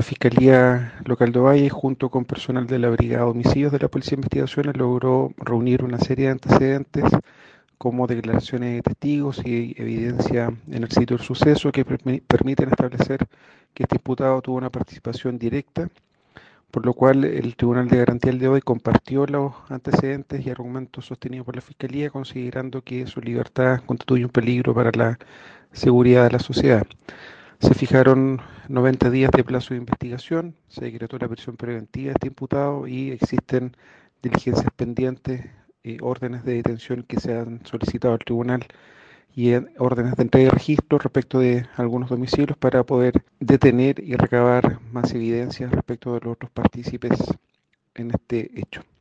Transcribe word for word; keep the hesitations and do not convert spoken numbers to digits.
Fiscalía Local de Ovalle, junto con personal de la Brigada de Homicidios de la Policía de Investigaciones, logró reunir una serie de antecedentes como declaraciones de testigos y evidencia en el sitio del suceso que permi- permiten establecer que este imputado tuvo una participación directa, por lo cual el Tribunal de Garantía el de hoy compartió los antecedentes y argumentos sostenidos por la Fiscalía, considerando que su libertad constituye un peligro para la seguridad de la sociedad. Se fijaron noventa días de plazo de investigación, se decretó la prisión preventiva de este imputado y existen diligencias pendientes, eh, órdenes de detención que se han solicitado al tribunal y eh, órdenes de entrega de registro respecto de algunos domicilios para poder detener y recabar más evidencias respecto de los otros partícipes en este hecho.